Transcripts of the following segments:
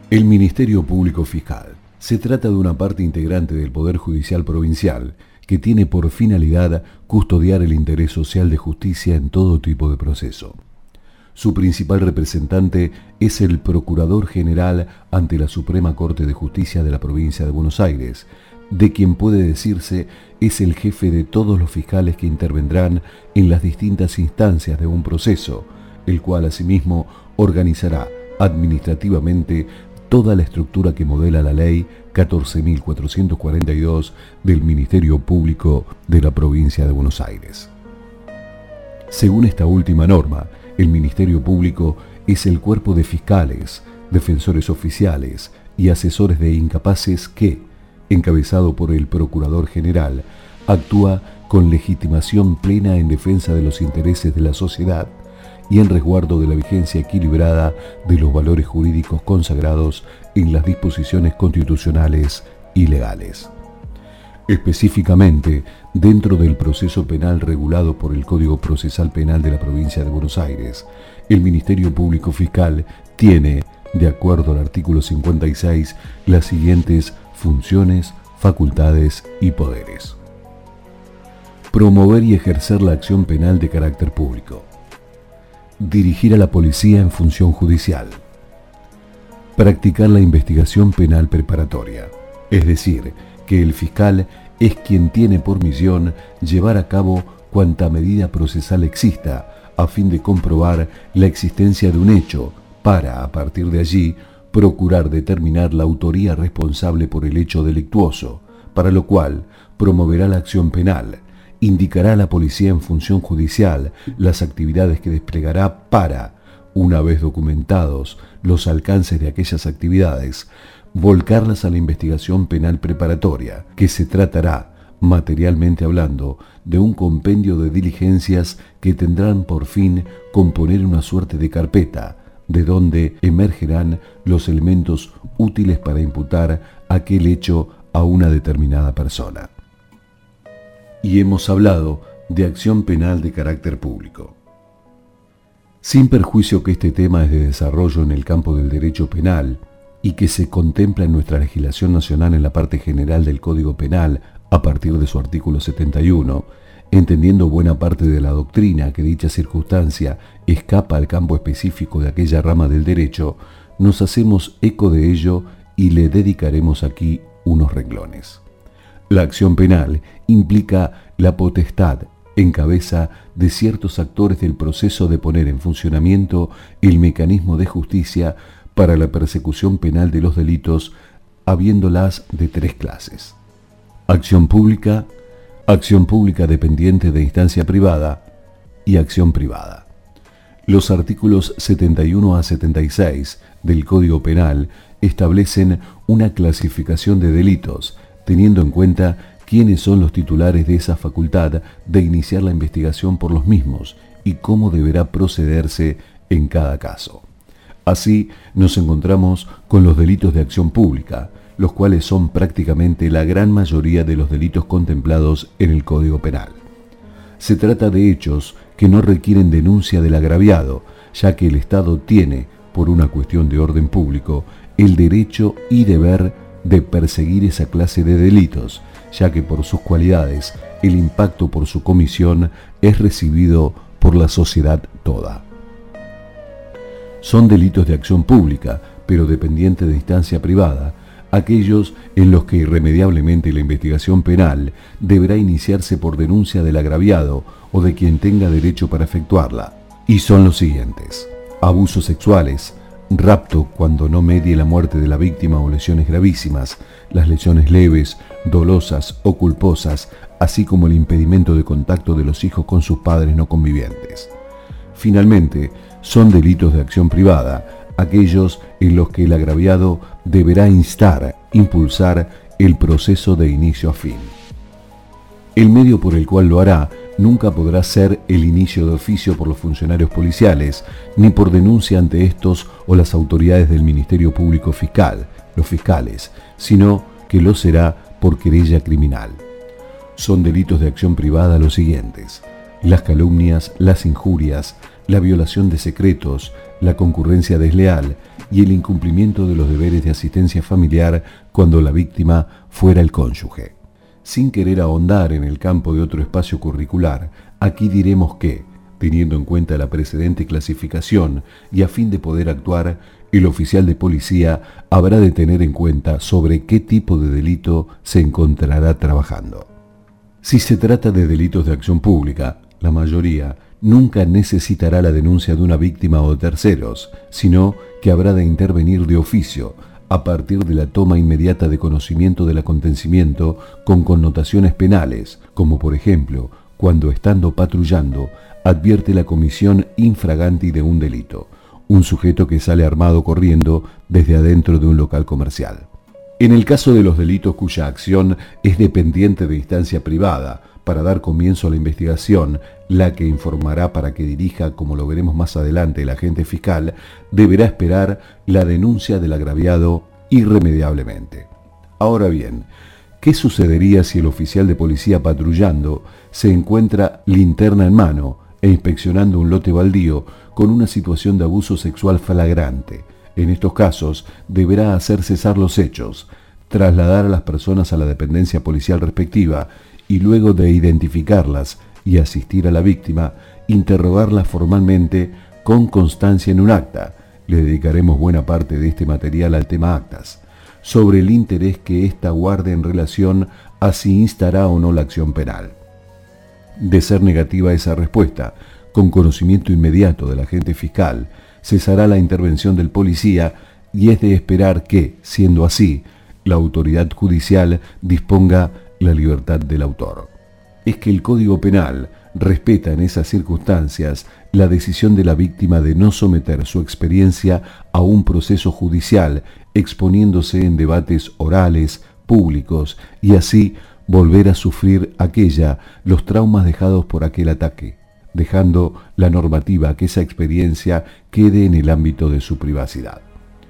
El Ministerio Público Fiscal. Se trata de una parte integrante del Poder Judicial Provincial que tiene por finalidad custodiar el interés social de justicia en todo tipo de proceso. Su principal representante es el Procurador General ante la Suprema Corte de Justicia de la Provincia de Buenos Aires, de quien puede decirse es el jefe de todos los fiscales que intervendrán en las distintas instancias de un proceso, el cual asimismo organizará administrativamente toda la estructura que modela la Ley 14.442 del Ministerio Público de la Provincia de Buenos Aires. Según esta última norma, el Ministerio Público es el cuerpo de fiscales, defensores oficiales y asesores de incapaces que, encabezado por el Procurador General, actúa con legitimación plena en defensa de los intereses de la sociedad y en resguardo de la vigencia equilibrada de los valores jurídicos consagrados en las disposiciones constitucionales y legales. Específicamente, dentro del proceso penal regulado por el Código Procesal Penal de la Provincia de Buenos Aires, el Ministerio Público Fiscal tiene, de acuerdo al artículo 56, las siguientes funciones, facultades y poderes. Promover y ejercer la acción penal de carácter público. Dirigir a la policía en función judicial. Practicar la investigación penal preparatoria, es decir, que el fiscal es quien tiene por misión llevar a cabo cuanta medida procesal exista a fin de comprobar la existencia de un hecho para, a partir de allí, procurar determinar la autoría responsable por el hecho delictuoso, para lo cual promoverá la acción penal, indicará a la policía en función judicial las actividades que desplegará para, una vez documentados los alcances de aquellas actividades, volcarlas a la investigación penal preparatoria, que se tratará, materialmente hablando, de un compendio de diligencias que tendrán por fin componer una suerte de carpeta, de donde emergerán los elementos útiles para imputar aquel hecho a una determinada persona. Y hemos hablado de acción penal de carácter público. Sin perjuicio que este tema es de desarrollo en el campo del derecho penal y que se contempla en nuestra legislación nacional en la parte general del Código Penal a partir de su artículo 71, entendiendo buena parte de la doctrina que dicha circunstancia escapa al campo específico de aquella rama del derecho, nos hacemos eco de ello y le dedicaremos aquí unos renglones. La acción penal implica la potestad en cabeza de ciertos actores del proceso de poner en funcionamiento el mecanismo de justicia para la persecución penal de los delitos, habiéndolas de tres clases: acción pública dependiente de instancia privada y acción privada. Los artículos 71 a 76 del Código Penal establecen una clasificación de delitos, teniendo en cuenta quiénes son los titulares de esa facultad de iniciar la investigación por los mismos y cómo deberá procederse en cada caso. Así nos encontramos con los delitos de acción pública, los cuales son prácticamente la gran mayoría de los delitos contemplados en el Código Penal. Se trata de hechos que no requieren denuncia del agraviado, ya que el Estado tiene, por una cuestión de orden público, el derecho y deber de perseguir esa clase de delitos, ya que por sus cualidades el impacto por su comisión es recibido por la sociedad toda. Son delitos de acción pública, pero dependiente de instancia privada, aquellos en los que irremediablemente la investigación penal deberá iniciarse por denuncia del agraviado o de quien tenga derecho para efectuarla, y son los siguientes: abusos sexuales, rapto cuando no medie la muerte de la víctima o lesiones gravísimas, las lesiones leves, dolosas o culposas, así como el impedimento de contacto de los hijos con sus padres no convivientes. Finalmente, son delitos de acción privada, aquellos en los que el agraviado deberá impulsar el proceso de inicio a fin. El medio por el cual lo hará nunca podrá ser el inicio de oficio por los funcionarios policiales, ni por denuncia ante estos o las autoridades del Ministerio Público Fiscal, los fiscales, sino que lo será por querella criminal. Son delitos de acción privada los siguientes: las calumnias, las injurias, la violación de secretos, la concurrencia desleal y el incumplimiento de los deberes de asistencia familiar cuando la víctima fuera el cónyuge. Sin querer ahondar en el campo de otro espacio curricular, aquí diremos que, teniendo en cuenta la precedente clasificación y a fin de poder actuar, el oficial de policía habrá de tener en cuenta sobre qué tipo de delito se encontrará trabajando. Si se trata de delitos de acción pública, la mayoría nunca necesitará la denuncia de una víctima o de terceros, sino que habrá de intervenir de oficio, a partir de la toma inmediata de conocimiento del acontecimiento con connotaciones penales, como por ejemplo, cuando estando patrullando, advierte la comisión infraganti de un delito, un sujeto que sale armado corriendo desde adentro de un local comercial. En el caso de los delitos cuya acción es dependiente de instancia privada, para dar comienzo a la investigación, la que informará para que dirija, como lo veremos más adelante, el agente fiscal, deberá esperar la denuncia del agraviado irremediablemente. Ahora bien, ¿qué sucedería si el oficial de policía patrullando se encuentra linterna en mano e inspeccionando un lote baldío con una situación de abuso sexual flagrante? En estos casos, deberá hacer cesar los hechos, trasladar a las personas a la dependencia policial respectiva y luego de identificarlas y asistir a la víctima, interrogarla formalmente con constancia en un acta. Le dedicaremos buena parte de este material al tema actas, sobre el interés que ésta guarde en relación a si instará o no la acción penal. De ser negativa esa respuesta, con conocimiento inmediato del agente fiscal, cesará la intervención del policía y es de esperar que, siendo así, la autoridad judicial disponga la libertad del autor. Es que el Código Penal respeta en esas circunstancias la decisión de la víctima de no someter su experiencia a un proceso judicial, exponiéndose en debates orales, públicos, y así volver a sufrir aquella los traumas dejados por aquel ataque, dejando la normativa que esa experiencia quede en el ámbito de su privacidad.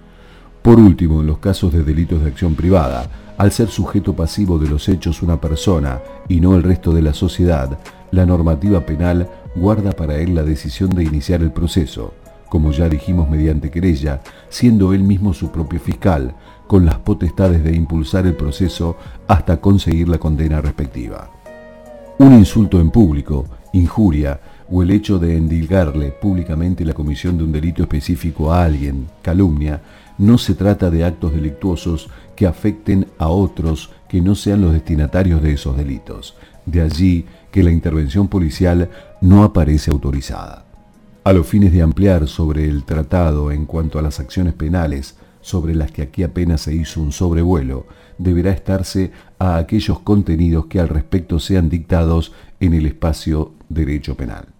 Por último, en los casos de delitos de acción privada, al ser sujeto pasivo de los hechos una persona y no el resto de la sociedad, la normativa penal guarda para él la decisión de iniciar el proceso, como ya dijimos mediante querella, siendo él mismo su propio fiscal, con las potestades de impulsar el proceso hasta conseguir la condena respectiva. Un insulto en público, injuria o el hecho de endilgarle públicamente la comisión de un delito específico a alguien, calumnia, no se trata de actos delictuosos que afecten a otros que no sean los destinatarios de esos delitos. De allí que la intervención policial no aparece autorizada. A los fines de ampliar sobre el tratado en cuanto a las acciones penales, sobre las que aquí apenas se hizo un sobrevuelo, deberá estarse a aquellos contenidos que al respecto sean dictados en el espacio derecho penal.